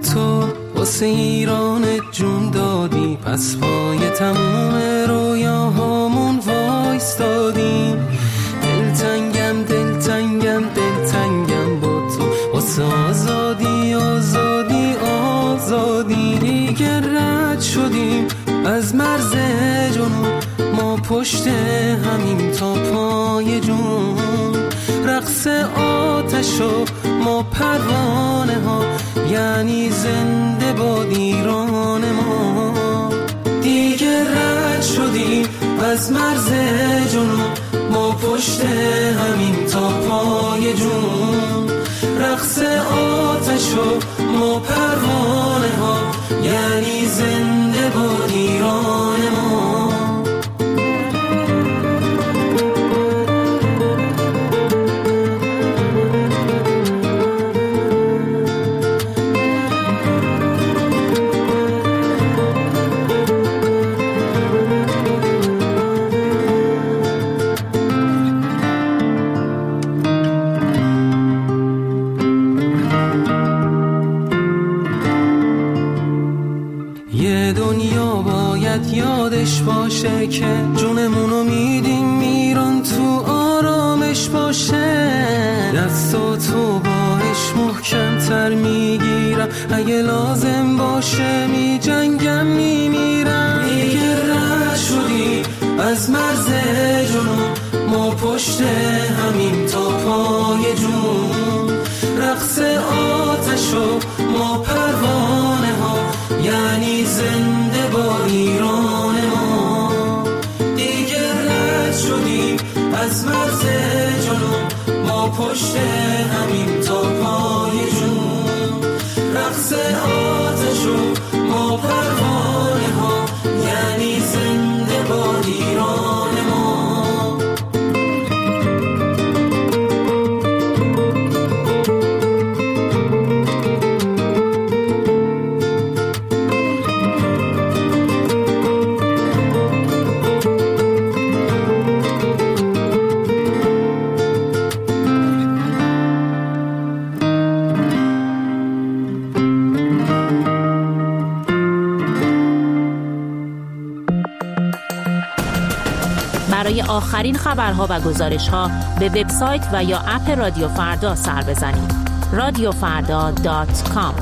تو واسه ایران جون دادی، پس پای تموم رویاهامون وایستادیم. دلتنگم دلتنگم دلتنگم با تو واسه آزادی آزادی آزادی. دیگه رد شدیم از مرز جنون، ما پشت همین تا پای جون. رقص آتش و ما پروانه ها، یعنی زنده باد ایران ما. دیگه رد شدیم از مرز جنون، ما پشت همین تا پای جون. رقص آتش و ما پروانه ها، یعنی زنده باد ایران ما. یادش باشه که جونمونو میدیم ایران تو آرامش باشه. دستاتو باش محکم تر میگیرم، اگه لازم باشه میجنگم میمیرم. دیگه رد شدی از مرز جنون، ما پشت همین تا پای جون. رقص آتش و ما پروانه ها، یعنی زنده با ایران ما. دیگه رد شدیم از مرز جنون، ما پشت همین تا پای جون. رقص آتش و ما پروانه ها، یعنی زنده با ایران ما. برای آخرین خبرها و گزارش‌ها به وبسایت و یا اپ رادیو فردا سر بزنید. radiofarda.com.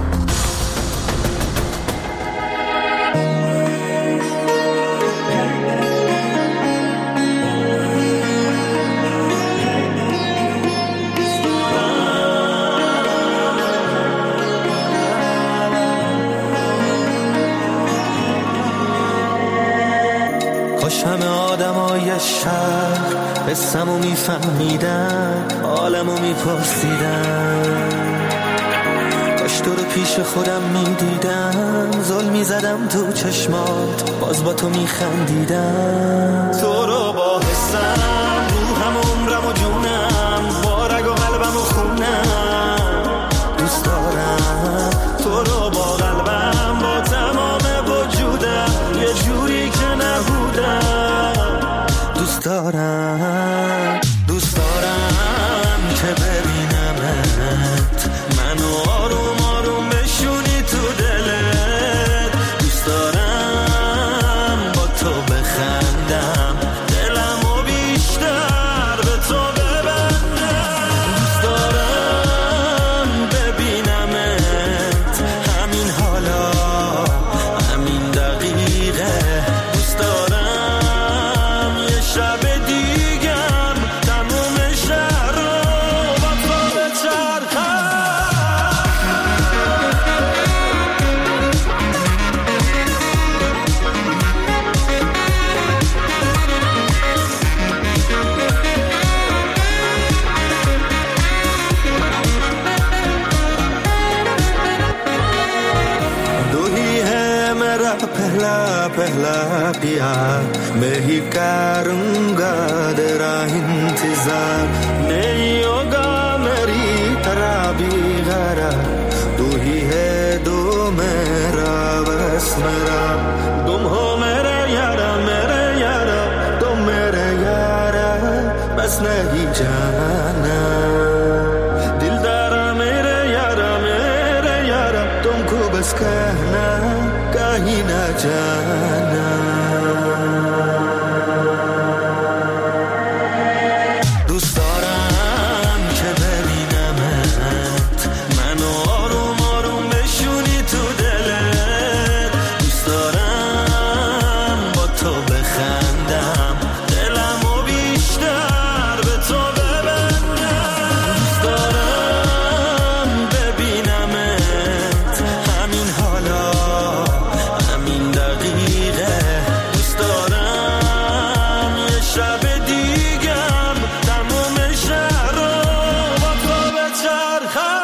کاش همه آدمای شهر قصه‌مو میفهمیدن، حالمو میپرسیدن. کاش تو رو پیش خودم میدیدم، ظلم میزدم تو چشمات، باز با تو میخندیدم. تو رو با حسم، روحم و عمرم و جونم، با رگ و قلبم و خونم دوست دارم. تو رو با قلبم، با تمام وجودم، یه جوری که نبودم دوست دارم. دوست دارم که ببینمت، منو آروم آروم بشونی تو دلت. دوست دارم با تو بخندم، دلمو بیشتر به تو ببندم. دوست دارم ببینمت همین حالا، همین دقیقه. دوست دارم یه شب دیگم تموم شهر رو با تو بچرخم. तू ही है मेरा पहला पहला प्यार, मैं ही करूँगा तेरा इंतजार। नहीं होगा मेरी तरह भी गरा, तू ही है दो मेरा बस मेरा। तुम हो मेरे यारा तुम मेरे यारा, बस नहीं जाना दिलदारा मेरे यारा तुमको बस कहना कहीं ना जाना دوست دارم که ببینمت منو آروم آروم بشونی تو دلت دوست دارم با تو بخندم دلمو بیشتر به تو ببندم دوست دارم ببینمت همین حالا همین دقیقه دوست دارم یه شب دیگم تموم شهر رو با تو بچرخم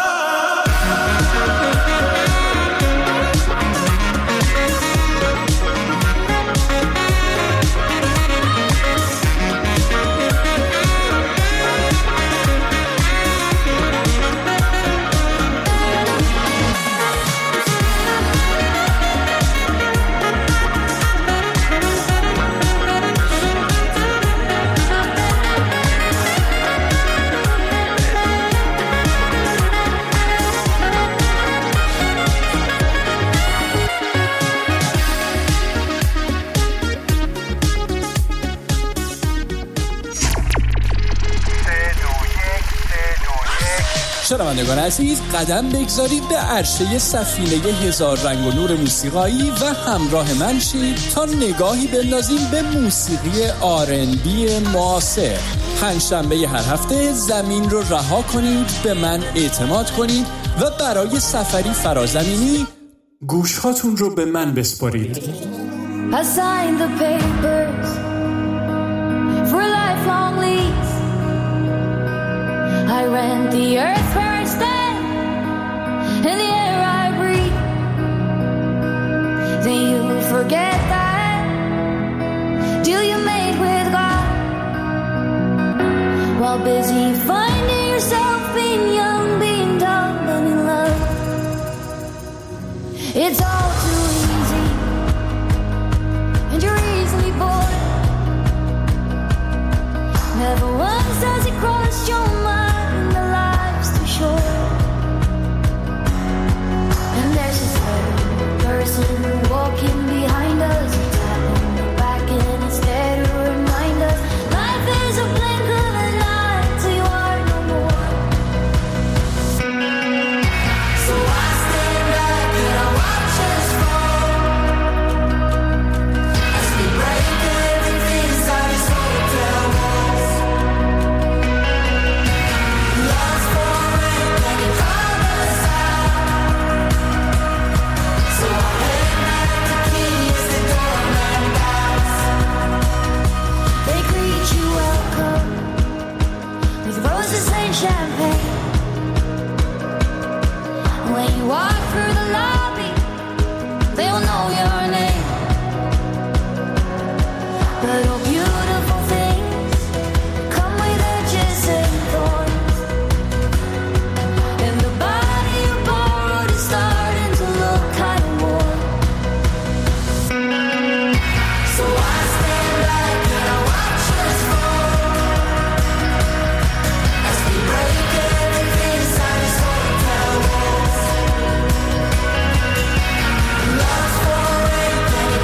شنوندگان عزیز قدم بگذارید به عرشه سفینه هزار رنگ و نور موسیقایی و همراه من شید تا نگاهی بندازیم به موسیقی R&B معاصر. پنجشنبه هر هفته زمین رو رها کنید، به من اعتماد کنید و برای سفری فرازمینی گوشهاتون رو به من بسپارید. I signed the papers for a lifelong lease. I rent the earth where I stand and the air I breathe. Then you forget that deal you made with God while busy finding yourself being young, being dumb and in love. It's all too easy and you're easily bored. Never once has it crossed your mind that life's too short. And there's this third person walking behind us, tapping the back and it's there to remind us life is a blink of an eye till you are no more. So I stand back and I watch us fall as we break everything inside this hotel walls. Lost for it and you call us out. So I hand back the keys, the doorman bows. They greet you welcome with roses and champagne. When you walk through the lobby, they'll know your name. But all beautiful things come with edges and thorns. And the body you borrowed is starting to look kind of warm. So I stand back and I watch us fall as we break everything inside this hotel walls. Lost for it and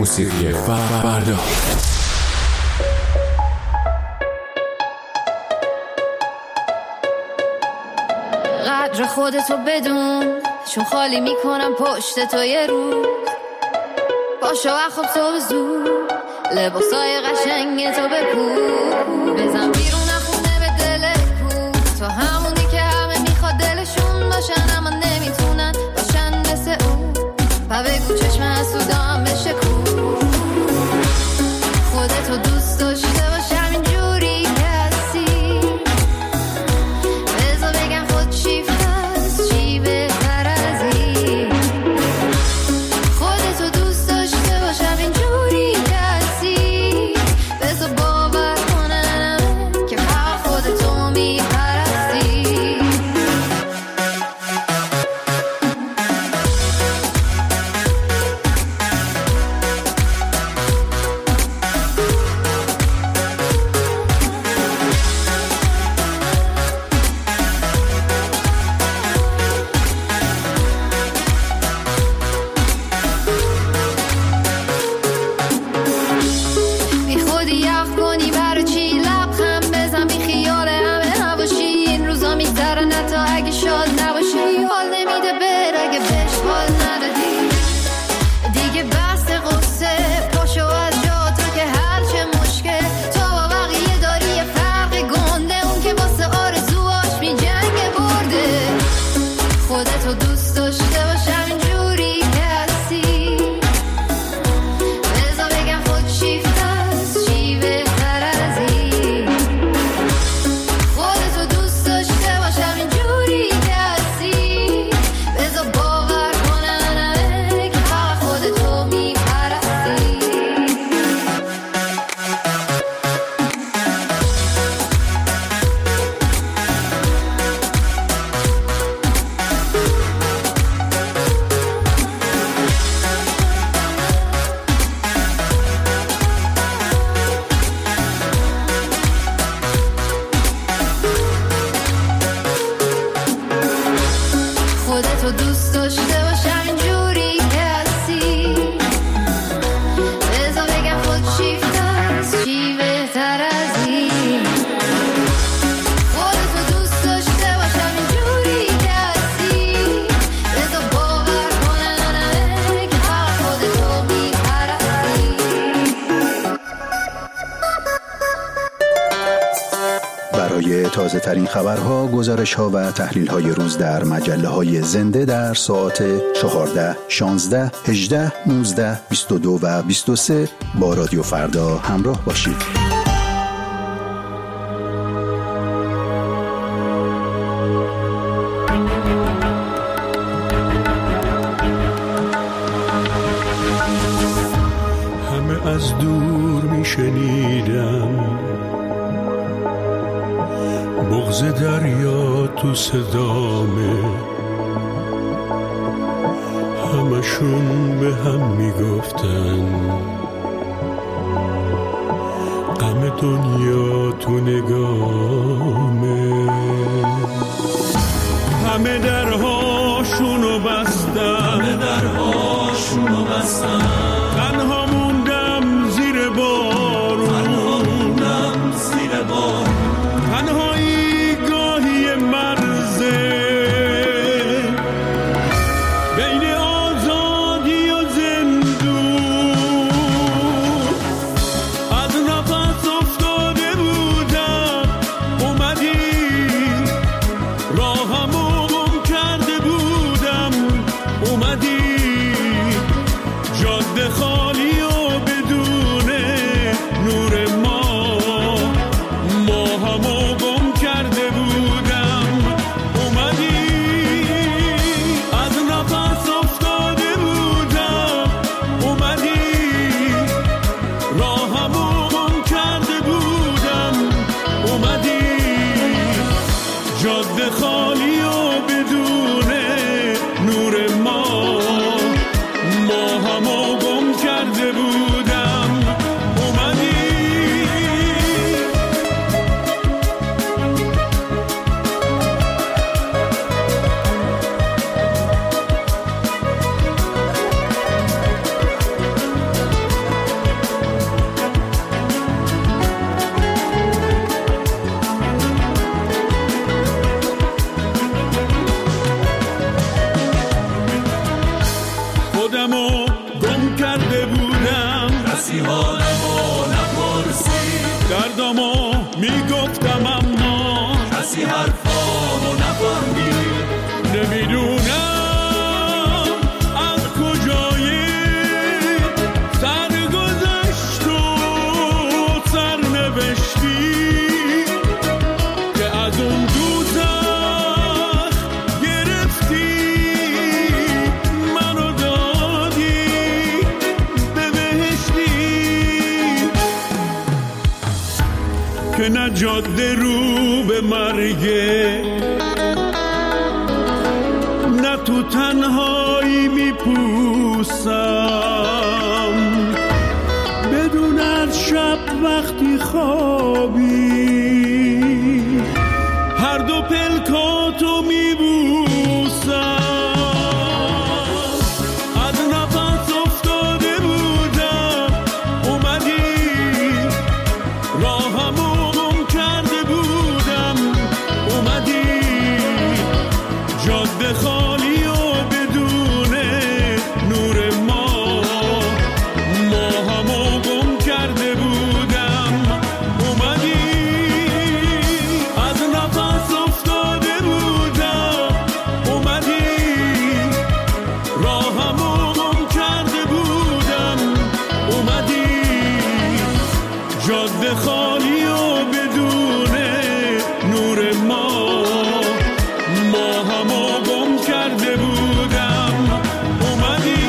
موسیقی فردا. قدر خودتو بدون، چون خالی میکنم پشت تو یه روز. باشو اخواب تو به زود، لباسای قشنگ تو بپوش. بزن بیرون خونه به دل کو، تو همونی که همه میخواد دلشون باشن اما نمیتونن باشن مثل اون. و بگو چشم حسودام بشه کو، خودتو دوست داشته باش همینجوری که هستی. بذار بگم خود شیفته است، چی بهتر از این. خودتو دوست داشته باش همینجوری که هستی. بذار باور کنم که فقط خودتو میپرستی. بی خودی یخ کنی برای چی لبخند بزن، بی خیال همه هواشی. این روزا میگذرن حتی اگه شاد نباشی. حال نمیده بر اگه بهش حال ندادی. دیگه بس قصه پاشو از جا تو که هر چه مشکل تو با بقیه داری یه فرق گنده. اون که واسه آرزوهاش میجنگه برده. خودتو دوست داشته باش همینجوری که هستی. بذار بگم خود شیفته است، چی بهتر از این. خودتو دوست داشته باش همینجوری که هستی. بذار باور کنم که فقط خودتو میپرستی. خودتو دوست داشته باش همینجوری که هستی. بذار بگم خود شیفته است، چی بهتر از این. خودتو دوست داشته باش همینجوری که هستی. بذار باور کنم که فقط خودتو میپرستی. برای تازه ترین خبرها، گزارش ها و تحلیل های روز در مجله های زنده در ساعت 14, 16, 18, 19, 22 و 23 با رادیو فردا همراه باشید. همه از دور میشنیدم بغض دریا تو صدامه. همشون به هم میگفتن غم دنیا تو نگامه. همه درهاشونو بستن، تنها موندم زیر بارون. تنهایی گاهی مرزه بین آزادی و زندون. از نفس افتاده بودم اومدی، راهمو گم کرده بودم اومدی. جاده جاده رو به مرگه، نه تو تنهایی میپوسم بدون از شب وقتی خوابی هر دو پلکاتو میبوسم. از نفس افتاده بودم اومدی، راهمو گم کرده بودم اومدی، جاده خالی و بدون نور ماهمو گم کرده بودم اومدی. از نفس افتاده بودم اومدی، راهمو گم کرده بودم اومدی، جاده خالی و بدون نور ماهمو گم کرده بودم اومدی.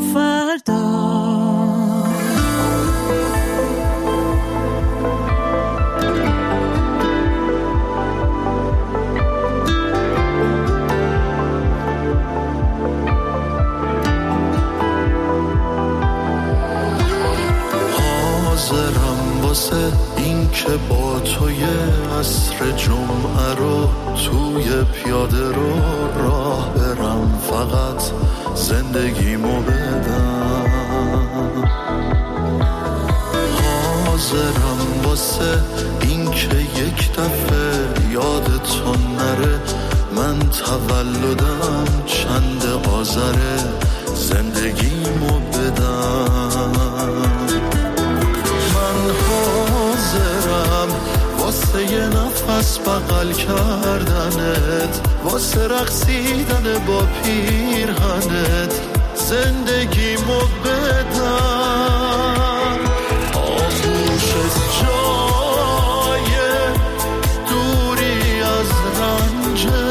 فردا. حاضرم واسه این که با توی عصر جمعه رو توی پیاده رو راه برم، فقط زندگیمو بدم. حاضرم واسه این که یک دفعه یادتون نره من تولدم چند آذره، زندگیمو بدم. حاضرم واسه یه نفس بغل کردنت، واسه رقصیدن با پیرهنت، زندگیمو بدم. آغوشت جای دوری از رنجه،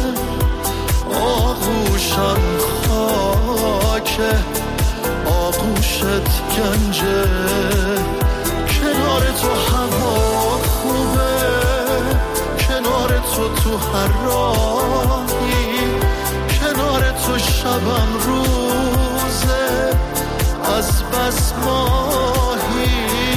آغوشم خاکه، آغوشت گنجه. کنار تو هوا خوبه، کنار تو هر راهی، کنار تو شبم روزه از بس ماهی.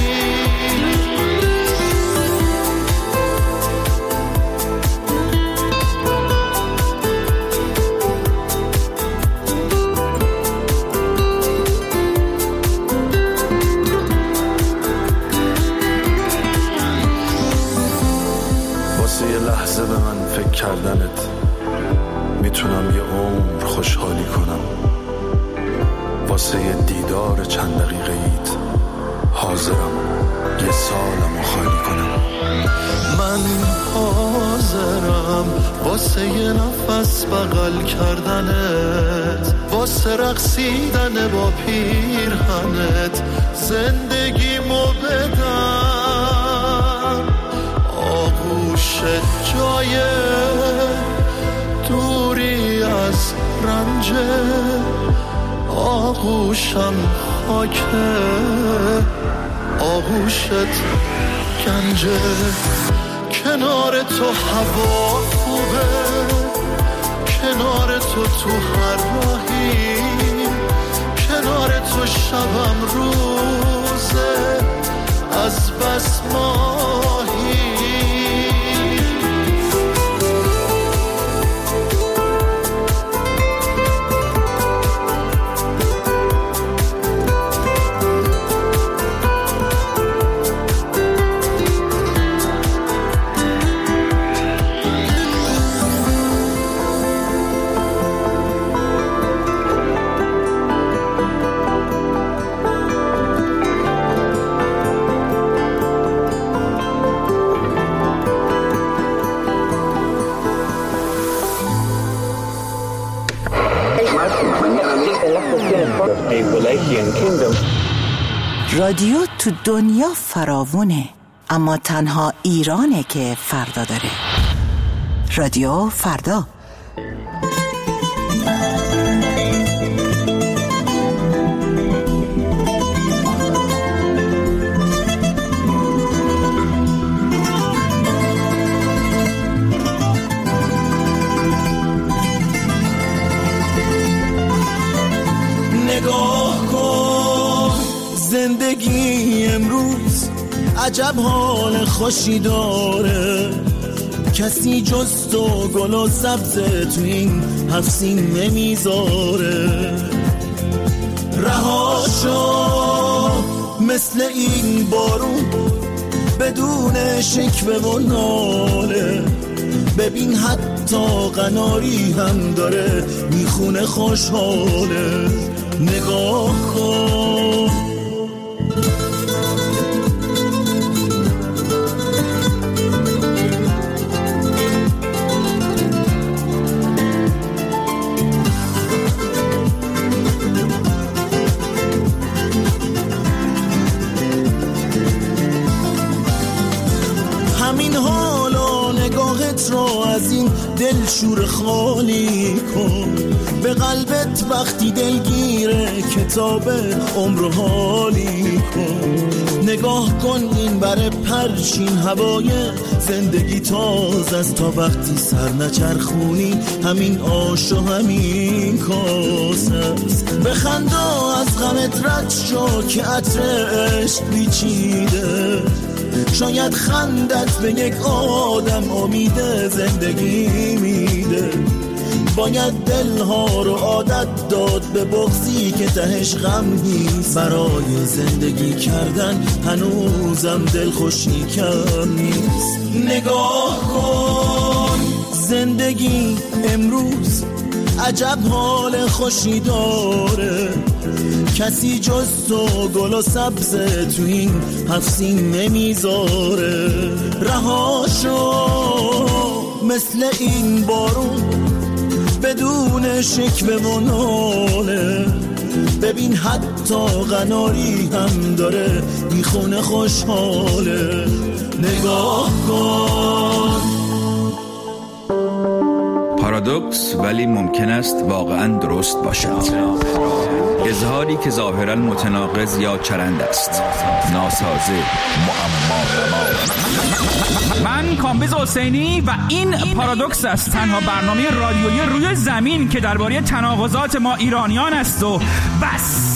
یه لحظه به من فکر کردنت میتونم یه عمر خوشحالی کنم. واسه یه دیدار چند دقیقه ایت حاضرم یه سالمو خالی کنم. من حاضرم واسه یه نفس بغل کردنت، واسه رقصیدن با پیرهنت، زندگیمو بدم. آغوشت جای دوری از رنجه، آغوشم خاکه، آغوشت گنجه. کنار تو هوا خوبه، کنار تو هر راهی، کنار تو شبم روزه از بس ماهی. رادیو تو دنیا فراوونه، اما تنها ایرانه که فردا داره. رادیو فردا. نگاه کن زندگی امروز عجب حال خوشی داره، کسی جز تو گل و سبزه تو این هفسین نمیذاره. رها شو مثل این بارون بدون شکوه و ناله، ببین حتی قناری هم داره میخونه خوشحاله. نگاه کن همین حالا نگاهت رو از این دل شور خالی کن، به قلبت وقتی دلگیره کتاب عمر حالی کن. نگاه کن این بر پرشین هوای زندگی تازه است، تا وقتی سر نچرخونی همین آش و همین کاسه است. بخندا از غمت رد شو که عطر عشق پیچیده، شاید خندت به یک آدم امید زندگی میده. باید دلها رو عادت داد به بغضی که تهش غم نیست، برای زندگی کردن هنوزم دلخوشی کم نیست. نگاه کن زندگی امروز عجب حال خوشی داره، کسی جز تو گل و سبز تو این هفسین نمیذاره. رهاشو مثل این بارون بدون شکوه و ناله، ببین حتی قناری هم داره بی خونه خوشحاله. نگاه کن. پارادوکس ولی ممکن است واقعا درست باشد. اظهاری که ظاهرا متناقض یا چرند است، ناسازه، معما. من کامبیز حسینی و این پارادوکس است، تنها برنامه رادیویی روی زمین که درباره تناقضات ما ایرانیان است و بس.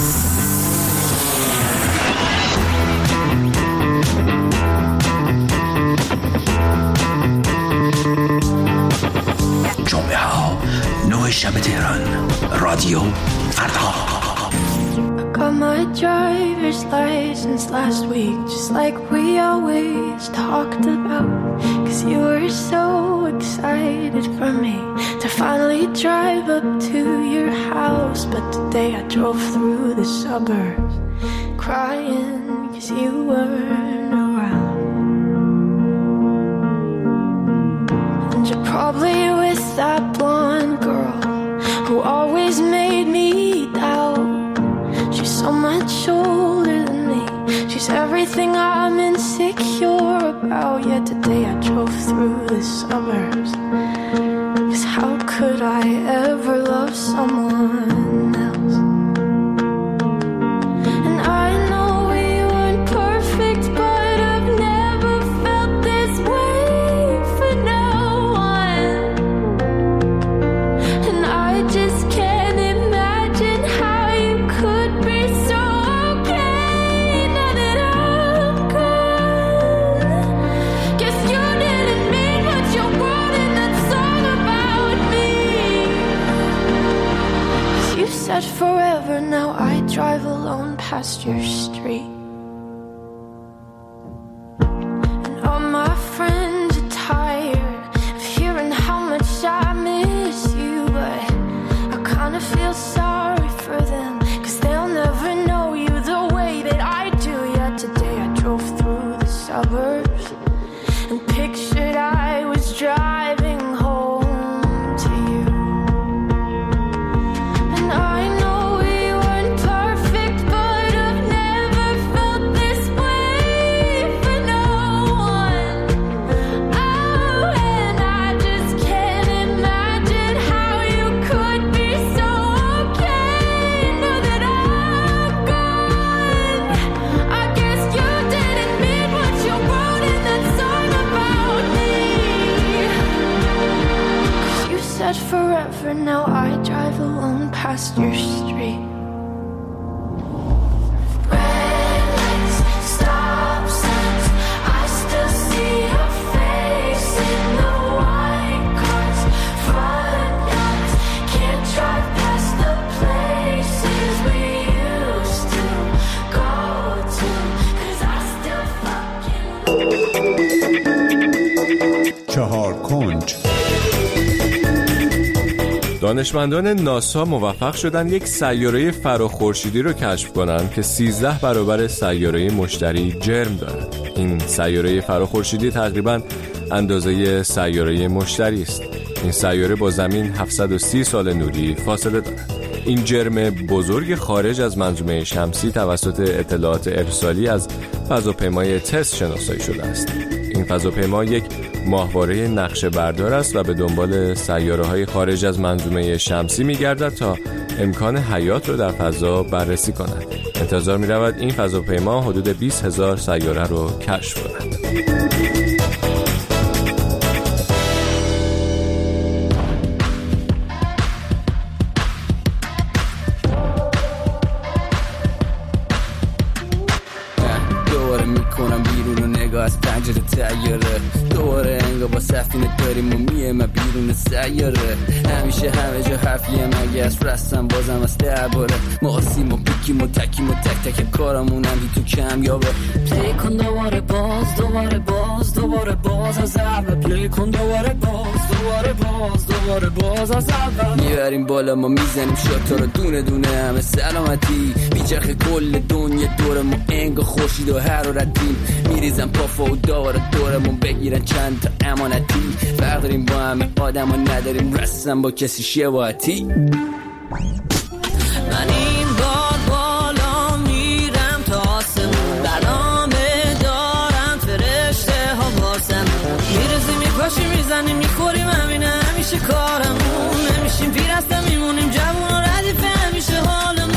جمعه ها 9 شب تهران، رادیو فردا. Got my driver's license last week, just like we always talked about. 'Cause you were so excited for me to finally drive up to your house. But today I drove through the suburbs crying 'cause you weren't around. And you're probably with that blonde girl who always made me doubt. She's so much older than me, she's everything I'm insecure about. Yet today I drove through the suburbs, 'cause how could I ever love someone else? And I know we weren't perfect, but I've never felt this way for no one. And I just can't imagine how you could be so okay now that I'm gone. Guess you didn't mean what you wrote in that song about me. 'Cause you said forever, now I drive alone past your street. And all my friends are tired of hearing how much I miss you, but I kinda feel sorry for them, 'cause they'll never know you the way that I do. Yet today I drove through the suburbs and pictured I was driving home to you. And I know we weren't perfect, but I've never felt this way for no one. Oh, and I just can't imagine how you could be so okay now that I'm gone. I guess you didn't mean what you wrote in that song about me. 'Cause you said forever, now I drive alone past your street. Red lights, stop signs, I still see your face in the white cars, front yards, can't drive past the places we used to go to, 'cause I still fucking چهار کنج. دانشمندان ناسا موفق شدن یک سیاره فراخورشیدی رو کشف کنن که 13 برابر سیاره مشتری جرم داره. این سیاره فراخورشیدی تقریباً اندازه سیاره مشتری است. این سیاره با زمین 730 سال نوری فاصله داره. این جرم بزرگ خارج از منظومه شمسی توسط اطلاعات ارسالی از فضاپیمای تست شناسایی شده است. این فضاپیما یک ماهواره نقشه بردار است و به دنبال سیاره‌های خارج از منظومه شمسی می‌گردد تا امکان حیات رو در فضا بررسی کند. انتظار می‌رود این فضاپیما حدود 20,000 سیاره رو کشف کند. از پنجره تیاره دوباره انگار با سفینه داریم و میه بیرون سیاره همیشه همه جا حرفیه مگه از رستم بازم از درباره ما آسیم و پیکیم و تکیم و تک تک کارمونم بی تو کمیابه پلی کن دوباره باز از اول پلی کن دوباره باز از اول میبریم بالا ما میزنیم شاتا رو دونه دونه همه سلامتی بیچرخ کل دنیا دور ما انگار خورشید و حرارتی میریزم پافا و داره دورمون بگیرن چند تا امانتی فرق داریم با همه آدم ها نداریم رسم با کسی شباهتی من این بار بالا میرم تا آسمون برنامه دارم فرشته ها واسم میرزیم میپاشیم میزنیم میخوریم همینه همیشه کارمون نمیشیم پیر هستم میمونیم جوون و ردیفه همیشه حالمون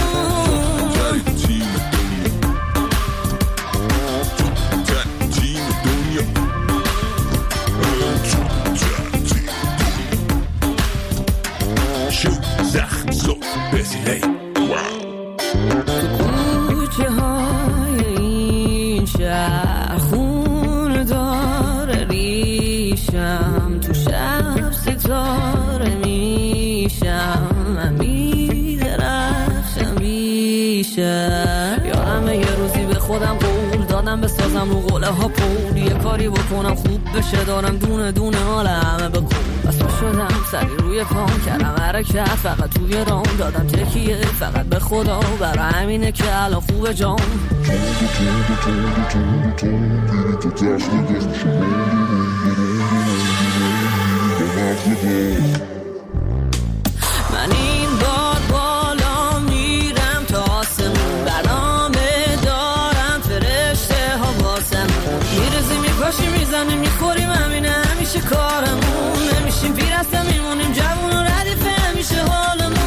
زخم زود بزیلی کوچه های این شهر خون داره ریشم تو شب ستاره میشم من میدرخشم بیشم یارم یه روزی به خودم قول دادم بسازم رو قوله ها پول یه کاری بکنم خوب بشه دارم دونه دونه حال همه بکن بس شدم سری روی پام کردم حرکت فقط توی رام دادم تکیه فقط به خدا برای همینه که الان خوبه جام من این بار بالا میرم تا آسمون برنامه دارم فرشته ها واسم میرزیم میپاشیم میزنیم میخوریم همینه همیشه کارمون نمیشیم پیر هستم میمونیم جوون و ردیفه همیشه حالمون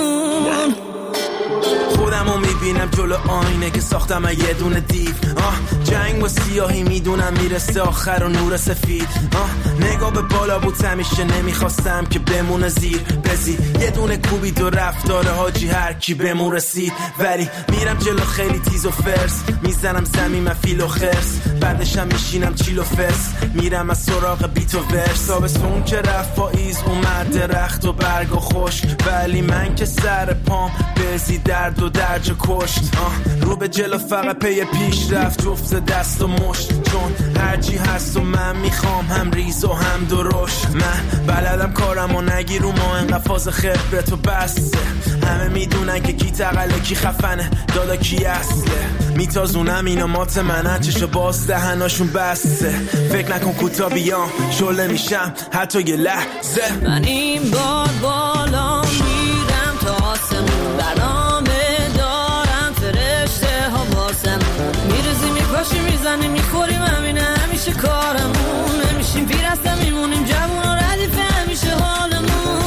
خودمو میبینم جلو آینه که ساختم یه دونه دیو جنگ و سیاهی میدونم میرسه آخر و نور سفید نگاه به بالا بود همیشه نمیخواستم که بمونه زیر بزی یه دونه کوبید و رفتار حاجی هر کی بمون رسید ولی میرم جلو خیلی تیز و فرس میزنم زمین من فیل و خرس بعدشم میشینم چیل و فرس میرم از سراغ بیت و ورس تابستون که رفت پاییز اومد درخت و برگ و خشک ولی من که سر پام بزی درد و درج کشت رو به جلو فقط پی پیش رفت جفت دست و مشت چون هرچی هست و من میخوام هم ریز و هم درشت من بلدم کارم و نگیر رو ما انقدر فاز خبرت و بسته همه میدونن که کی تقله کی خفنه دادا کی اصله میتازونم اینا مات منن چشو باز دهناشون بسته فکر نکن کوتا بیام شله میشم حتی یه لحظه من این بار بالا میرم تا آسمون برنامه دارم فرشته ها واسم میرزیم میپاشیم میزنیم میخوریم همینه همیشه کارمون نمیشیم پیر هستم میمونیم جوون و ردیفه همیشه حالمون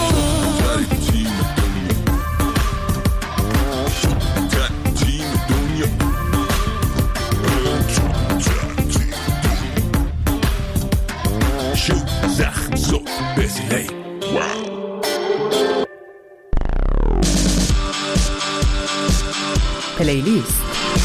زخم زود بزیلی پلیلیست.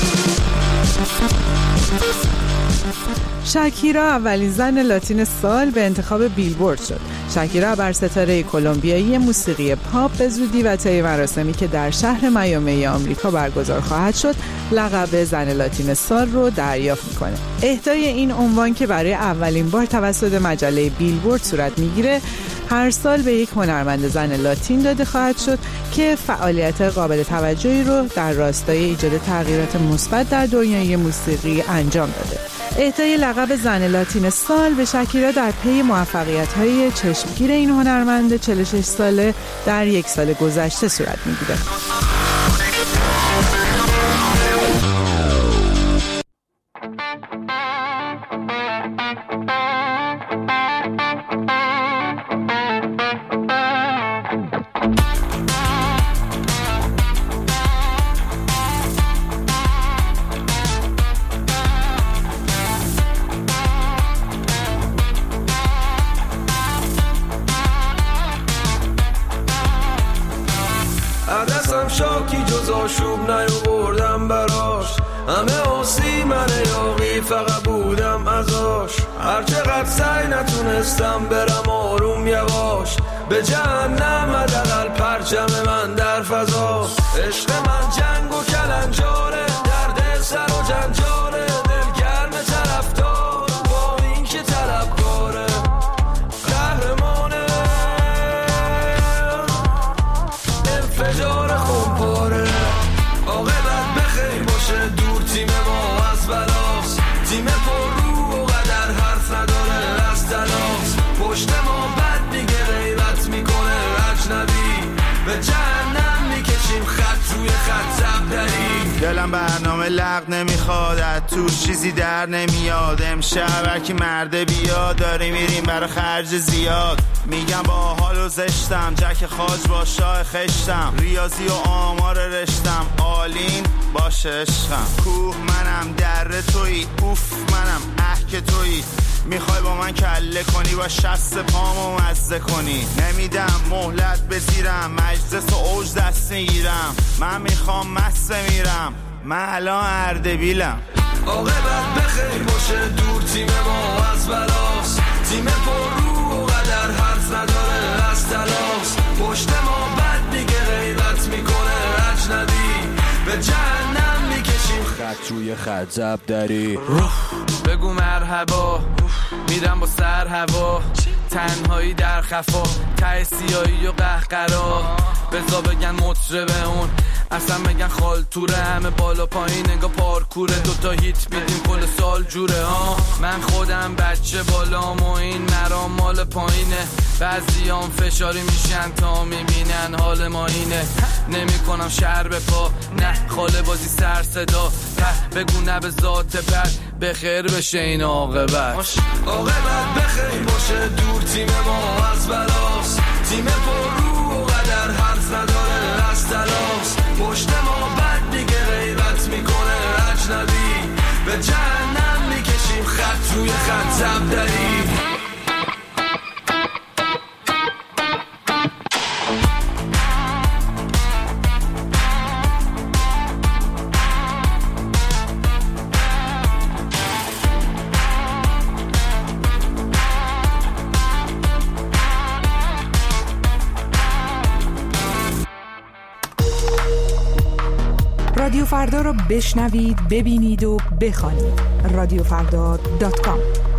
شاکیرا اولین زن لاتین سال به انتخاب بیلبورد شد. شاکیرا بر ستاره کلمبیایی موسیقی پاپ به زودی و طی مراسمی که در شهر میامی آمریکا برگزار خواهد شد لقب زن لاتین سال رو دریافت میکنه. اهدای این عنوان که برای اولین بار توسط مجله بیلبورد صورت میگیره هر سال به یک هنرمند زن لاتین داده خواهد شد که فعالیت قابل توجهی رو در راستای ایجاد تغییرات مثبت در دنیای موسیقی انجام داده. اهدای لقب زن لاتین سال به شاکیرا در پی موفقیت‌های چشمگیر این هنرمند 46 ساله در یک سال گذشته صورت می‌گیره. همه آسی من یاقی فقط بودم ازاش، هر چقدر سعی نتونستم برم آروم یواش، به جهنم حداقل پرچم من در فضا. عشق من جنگ و کلنجاره، درد سر و جنجاله، دلگرم طرفدار با این که طلبکاره، قهرمانه انفجار خونپاره. عاقبت بخیر باشه دور تیم ما از بلاس، تیم پر رو و قدر حرف نداره از تلاس، پشت ما بد میگه غیبت میکنه اجنبی، به جهنم میکشیم خط روی خط زبدری. دلم برنامه لغ نمیخواد، از توش چیزی در نمیاد، امشب هرکی مرده بیاد، داری میریم برای خرج زیاد. میگم با حال و زشتم، جک خاج با شاه خشتم، ریاضی و آمار رشتم، آلین باشه عشقم. کوه منم در توی، اوف منم که توی، میخوای با من کله کنی و شست پامو مزه کنی، نمیدم مهلت بزیرم، مجلس و اوج دست میگیرم، من میخوام مست میرم، من الان اردبیلم. عاقبت بخیر باشه دور تیم ما از بلاس، تیم پر رو و قدر حرف نداره از تلاس، پشت ما بد میگه غیبت میکنه اجنبی، به جهنم میکشیم خط روی خط زبدری. بگو مرحبا، میرم با سر هوا، تنهایی در خفا، ته سیاهی و قهقرا، بزا بگن مطربه اون، اصلا بگن خالتوره، همه بالا پایین انگا پارکوره، دوتا هیت بیدیم کل سال جوره ها. من خودم بچه بالام و این مرام مال پایینه، بعضیام فشاری میشن تا میبینن حال ما اینه، نمی کنم شهر به پا، نه خاله بازی سر صدا، بگو نه به ذات بد، بخیر بشه این عاقبت. عاقبت بخیر باشه دور تیم ما از بلاس، تیم پر رو و قدر حرف نداره از تلاس، پشت ما بد دیگه غیبت میکنه اجنبی، به جهنم میکشیم خط روی خط زبدری. رادیو فردا رو بشنوید، ببینید و بخوانید. radiofrda.com.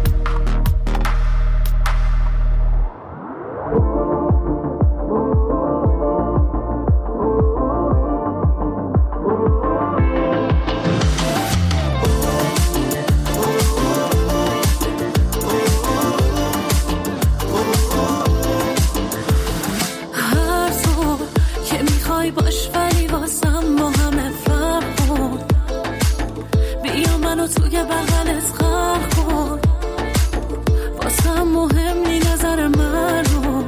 هر تو که میخوای باش ولی واسم با همه فرق کن، بیا منو توی بغلت خلق کن، واسم مهم نی نظر مردم،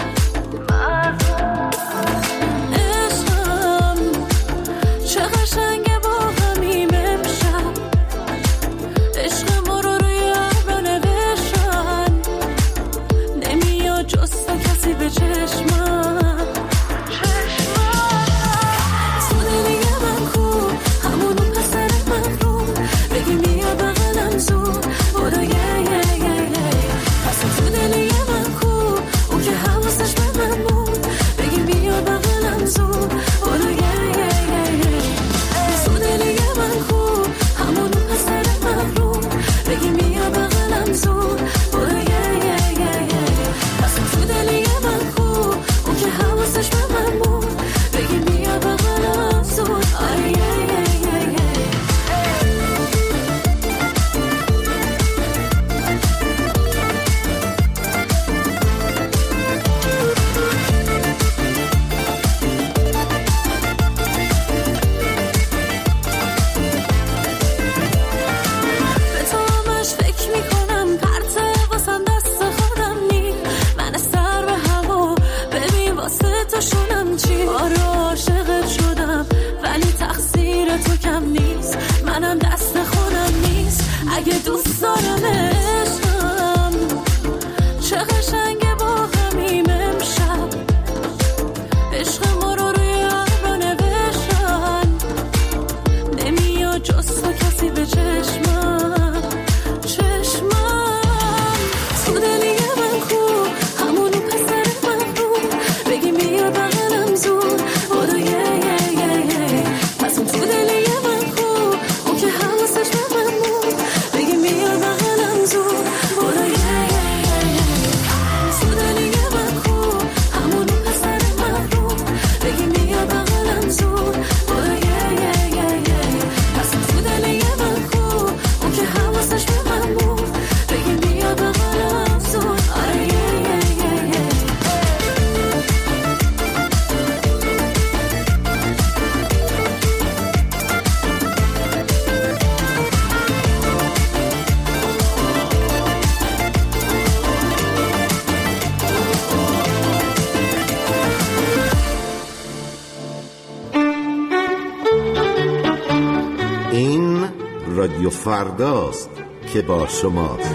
عشقم چه قشنگه با همیم امشب، عشق ما رو روی ابرا نوشتن، نمیاد جز تو کسی به چشمم. اگه دوست دارم عشقم چه قشنگه با همیم امشب، عشق ما رو روی ابرا نوشتن، نمیاد جز این رادیو فرداست که با شماست.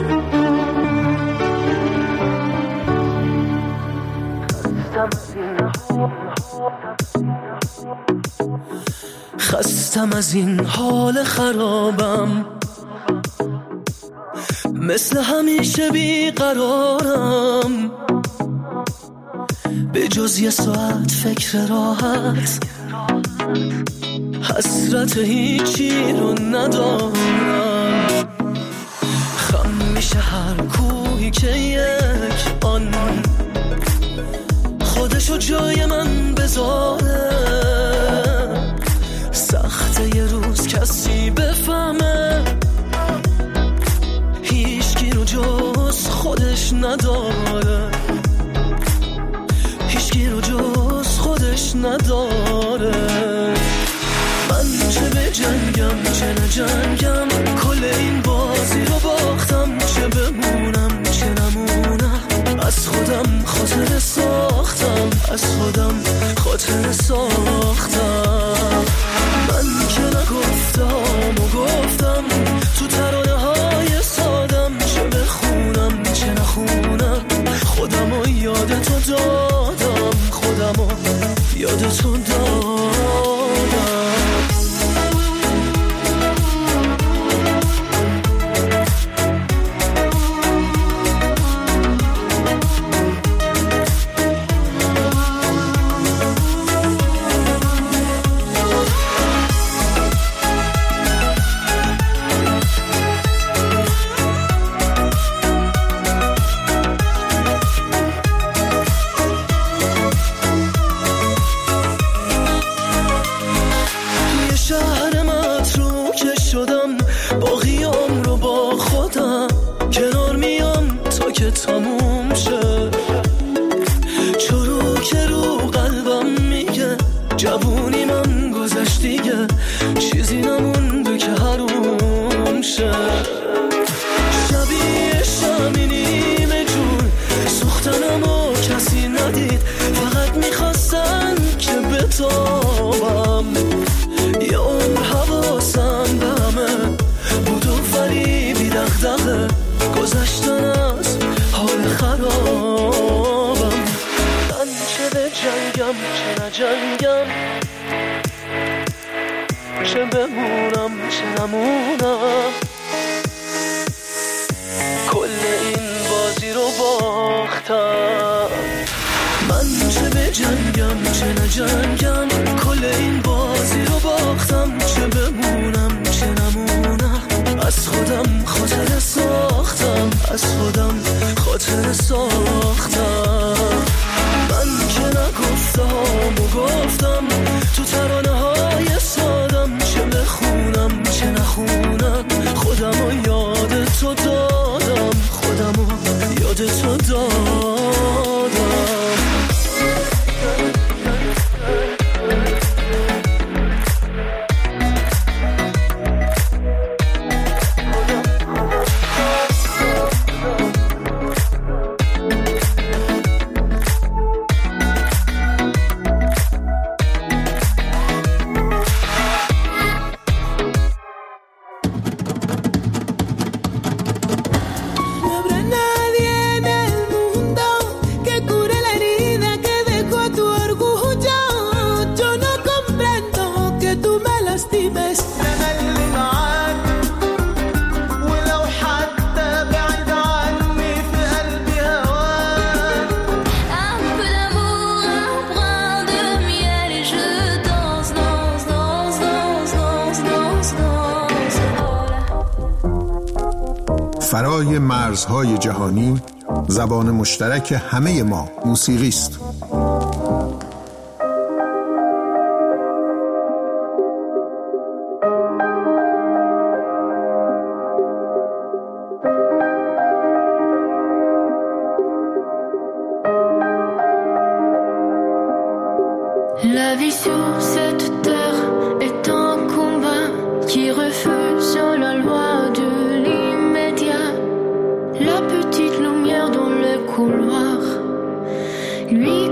خستم از این حال خرابم، مثل همیشه بیقرارم، به جز یه ساعت فکر راحت، حسرت هیچی رو ندارم. خم میشه هر کوهی که یک آن خودشو جای من بذاره. سخته یه روز کسی بفهمه هیچکی رو جز خودش نداره، هیچکی رو جز خودش نداره. من چه به جنگم چه نجنگم، کل این بازی رو باختم. چه بمونم چه نمونم، از خودم خاطر ساختم، از خودم خاطر ساختم. من که نگفتم و گفتم تو ترانه های سادم، چه بخونم چه نخونم، خودم رو یاد تو دادم، خودم رو یاد تو دادم. چه بمونم چه نمونم، کل این بازی رو باختم. من چه به جنگم چه نجنگم، کل این بازی رو باختم. چه بمونم چه نمونم، از خودم خاطر ساختم، از خودم خاطر ساختم. من که نگفتم و گفتم تو ترانه های سادم، چه بخونم چه نخونم، خودم رو یاد تو دادم، خودم رو یاد تو دادم. فرای مرزهای جهانی، زبان مشترک همه ما موسیقی است. La vie sur cette terre est un combat qui refuse la loi de l'immédiat. La petite lumière dans le couloir lui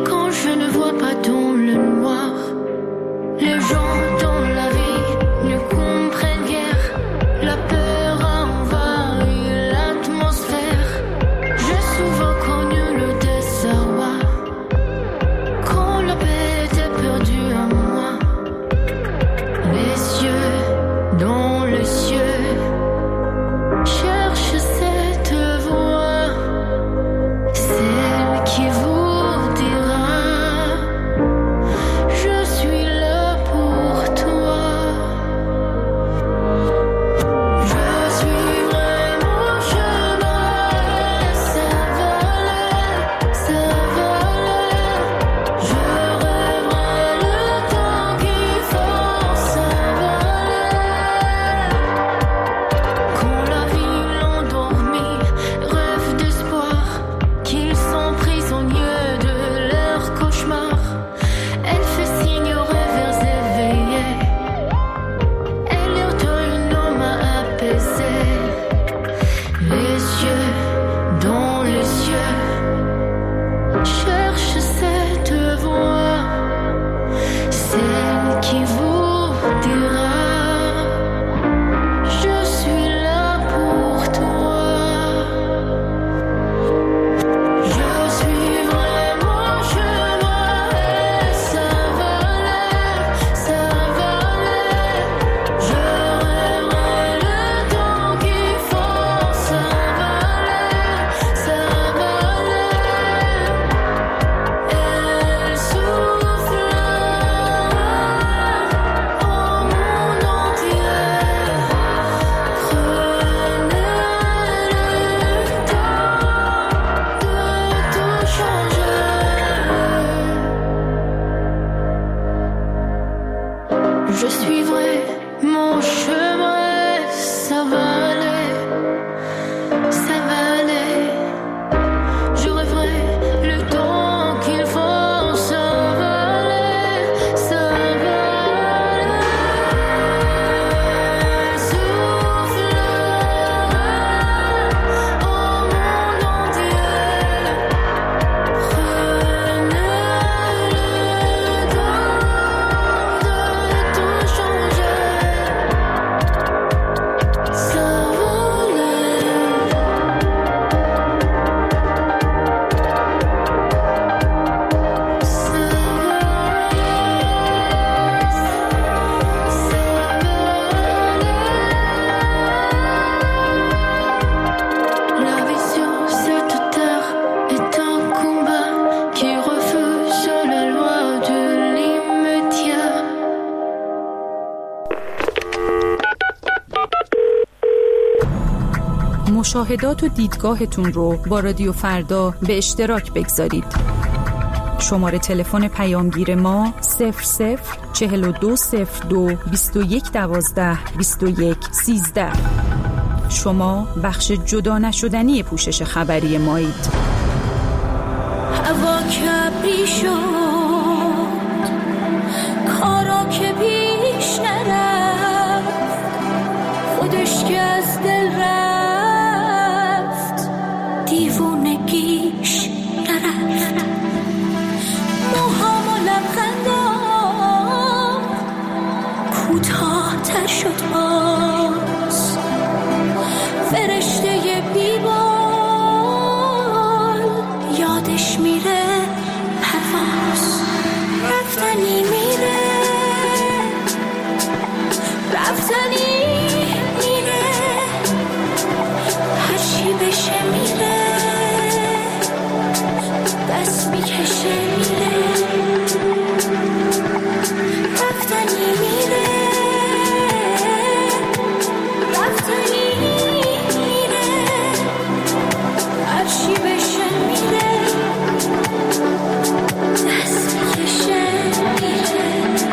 مشاهدات و دیدگاهتون رو با رادیو فردا به اشتراک بگذارید. شماره تلفن پیامگیر ما 004202 2112 2113. شما بخش جدا نشدنی پوشش خبری مایید. هوا کبری شد، کارا که پیش نرفت، خودش که از دل رفت، دیوونگیش نرفت. موهام و لبخندام کوتاه تر شد باز، فرشته بیبال یادش میره پرواز. رفتنی میره، رفتنی میره، هرچی بشه میره، دست میکشه میره. رفتنی میره، رفتنی میره، هرچی بشه میره، دست میکشه میره.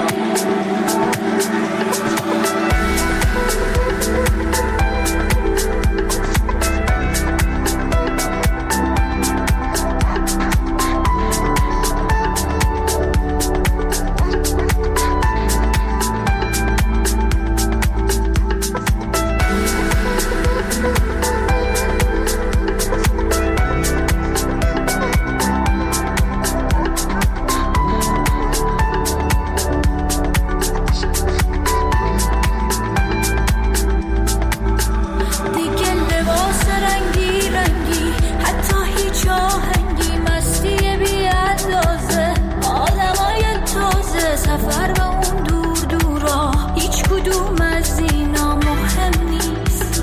سفر به اون دور دورا هیچ کدوم از اینا مهم نیست.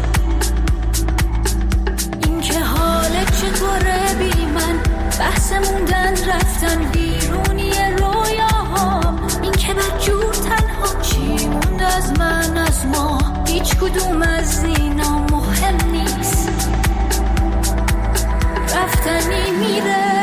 این که حالت چطوره بی من، بحث موندن رفتن بیرونی رویاهام. این که بدجور تنها چی موند از من از ما، هیچ کدوم از اینا مهم نیست. رفتنی میره،